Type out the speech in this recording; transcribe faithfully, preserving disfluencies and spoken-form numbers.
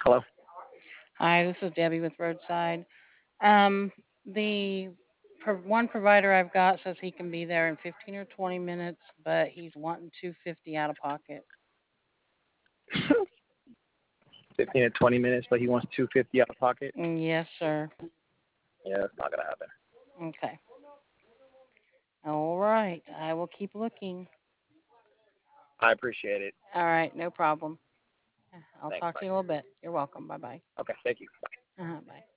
Hello. Hi, this is Debbie with Roadside. Um, the pro- one provider I've got says he can be there in fifteen or twenty minutes, but he's wanting two fifty out of pocket. fifteen to twenty minutes, but he wants two fifty out of pocket. Mm, yes, sir. Yeah, that's not gonna happen. Okay. All right. I will keep looking. I appreciate it. All right. No problem. I'll Thanks. talk to Bye. you in a little bit. You're welcome. Bye bye. Okay. Thank you. Uh-huh, bye.